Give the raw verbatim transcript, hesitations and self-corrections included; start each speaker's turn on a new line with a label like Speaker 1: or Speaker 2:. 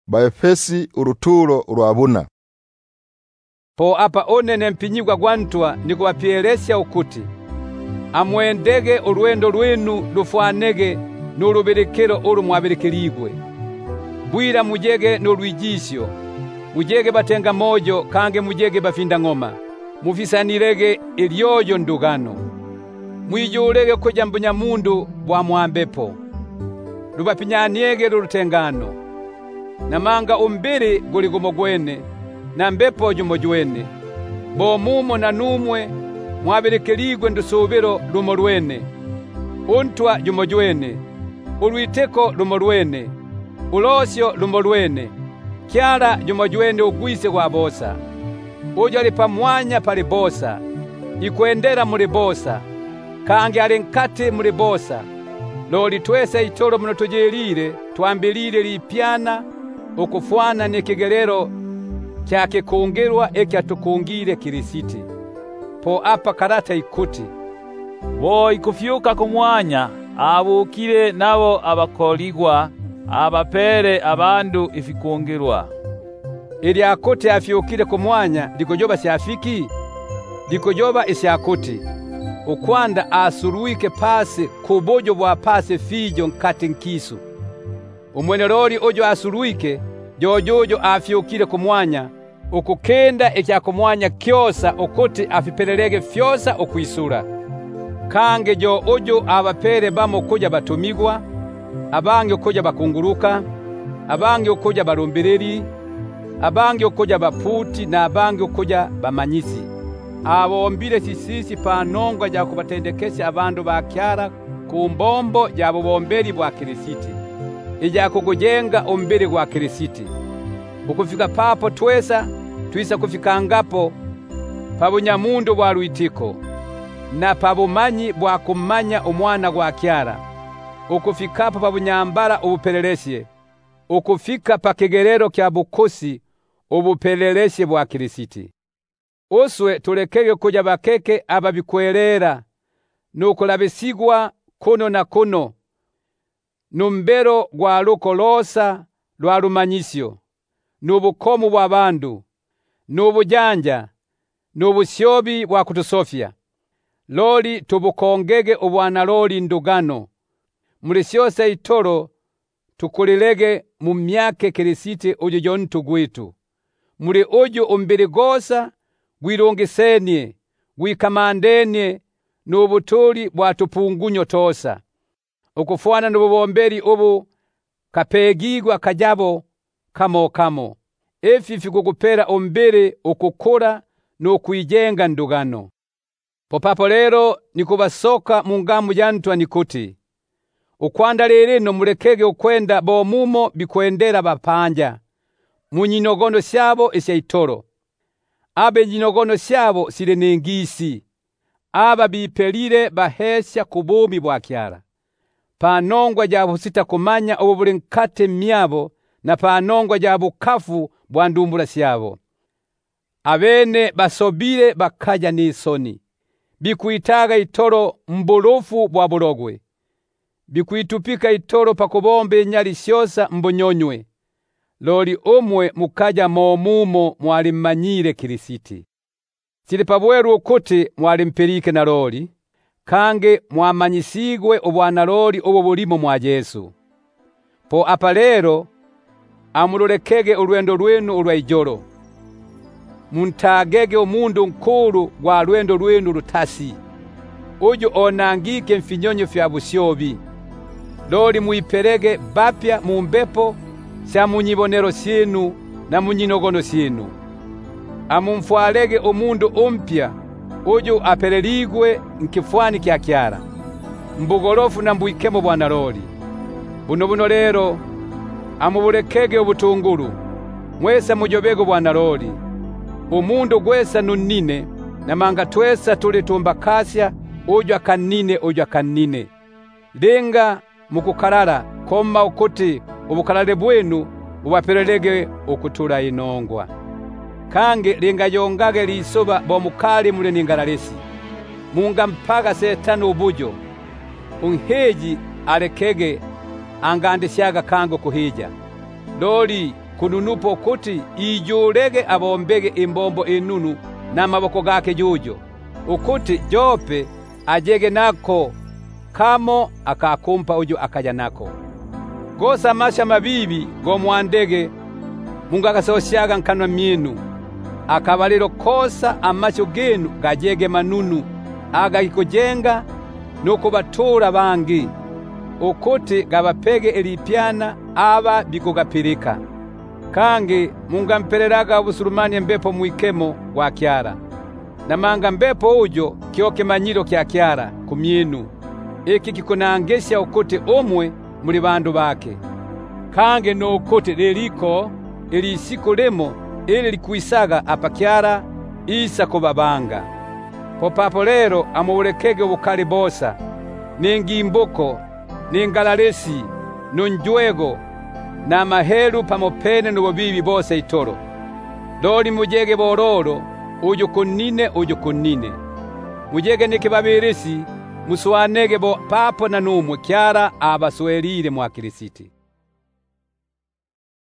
Speaker 1: Baefesi uruturo urwabuna.
Speaker 2: Po apa onene mpinyigwa gwantwa nikubapyelesya ukuti amwendege urwendo rwenu rufwanege n'uruberekero uru mwaberekerigwe. Bwira mujege n'urwijisyo, mujege batenga mojo kange mujege bafinda ngoma, mufisanirege ilyoyo ndugano. Mwijulege kuja mbunyamundu bwa mwambepo, rubapinyaniege rurutengano. Namanga umbiri guli gumogwene, na mbepo jumojwene. Bo mumo na numwe mwaberekerigwe ndusubiro rumorwene. Untwa jumojwene, urwiteko rumorwene, ulosyo rumorwene. Kyara jumojwene ugwise kwa bosa. Ujo ali pamwanya pali bosa, ikwendera muri bosa, kange ali nkati muri bosa. Loli twese itoro muno tujelire, tuambilire lipyana, ukufwana nekigerero kyake kungerwa ekya tukungire Kirisiti. Po apa karata ikuti
Speaker 3: wo ikufyuka kumwanya abukire nabo abakoligwa abapere abandu ifikungirwa.
Speaker 2: Ili akuti afyukire kumwanya likojoba siafiki, likojoba isyakuti ukwanda asuruike pasi kubojo bwa pasi fijo nkati nkisu. Umwene loli ojo asuruike jojojo afyukire kumwanya ukukenda ekya kumwanya kyosa ukuti afipelelege fyosa okwisura. Kange jo ojo abapere bamo kuja batumigwa, abange okuja bakunguruka, abange okuja barumbereri, abange okuja baputi na abange okuja bamanyisi. Abombire sisisi panongwa ja kubatendekesha abandu bakyara kumbombo ja bubomberi bwa Kirisiti, ija kukujenga umbiri gwa Kirisiti. Ukufika papo twesa twisa kufika ngapo pabunyamundu bwa lwitiko na pabumanyi bwa kumanya umwana gwa kyara. Ukufikapo pabunyambara ubupelelesye, ukufika pakigerero kya bukosi ubupelelesye bwa Kirisiti. Uswe tulekege kuja bakeke ababikwerera nukulabisigwa kuno na kuno numbero gwa lukolosa lwa lumanyisyo nubukomu bwa bandu nubujanja nubusyobi bwa kutusofya. Loli tubukongege ubwana loli ndugano. Mulisyose itoro tukulilege mu myake Kirisiti ujo jontu gwitu. Muli ujo umbiri gosa gwirungisenie, gwikamandenie n'ubutuli bwa tupungunyo tosa. Ukufwana n'ububomberi ubu kapegigwa kajabo kamo kamo. Efi fikukupera umbiri ukukura n'ukwijenga ndugano. Popapo lero nikubasoka mungamu jantwa nikuti ukwanda leleno mulekege ukwenda bomumo bikwendera bapanja munyinogono syabo esyaitoro. Abe nyinogono syabo sile nengisi, aba bipelire bahesya kubumi bwa kyara. Panongwa jabu sita kumanya ububuli nkate myabo na panongwa jabu kafu bwa ndumbula syabo. Abene basobire bakaja nisoni, bikuitaga itoro mbulufu bwa bulogwe, bikuitupika itoro pakubombe nyali syosa mbunyonywe. Loli umwe mukaja momumo mwalimanyire Kirisiti. Sili pabweru ukuti mwalimpelike na loli, kange mwamanyisigwe ubwana loli ubu bulimo mwa Yesu. Po apa lero amulolekege urwendo rwenu urwa ijoro. Muntagege umundu nkuru gwa rwendo rwenu rutasi, uju onangike mfinyonyo fya busyobi. Loli muiperege bapya mumbepo sya munyibonero syenu na munyinogono syenu. Amumfwalege umundu umpya uju apeleligwe nkifwani kya kyara, mbugolofu na mbuikemo bwana loli. Buno buno lero amubulekege ubutunguru, mwesa mujobego bwana loli. Umundu gwesa nunine na manga twesa tuli tumbakasya uju akanine uju akanine. Lenga mukukarara koma ukuti ubukalale bwenu ubapelelege ukutula inongwa. Kange linga yongage lisoba bomukali mule ningalalesi. Munga mpaga setani ubujo. Unheji alekege angandisyaga kango kuhija. Loli kununupo kuti ijulege abombege imbombo inunu n'amaboko gake jujo, ukuti Jope ajege nako kamo akakumpa ujo akaja nako. Gosa amasha mabibi go mwandege Mungu akasosyaga nkanwa myinu, akabaliro kosa amasho genu gajege manunu agakikujenga nukubatura bangi, ukuti gabapege elipyana aba bikugapirika. Kangi Mungu ampereraga busulumani mbepo mwikemo wa kyara, namanga mbepo ujo kyoke manyiro kya kyara kumyinu, iki kikunangesya ukuti umwe muli bandu bake. Kange no ukuti leliko ili siku lemo ili likuisaga apakyara isa kubabanga. Popapo lero amuulekege ubukali bosa, n'ingimbuko, n'ingalalesi, n'unjwego, na mahelu pamopene n'ububibi bose itoro. Loli mujege bororo, uju kunine uju kunine. Mujege nikibabirisi, muswanege bo papo na numwe kyara abaswelile mwa Kirisiti.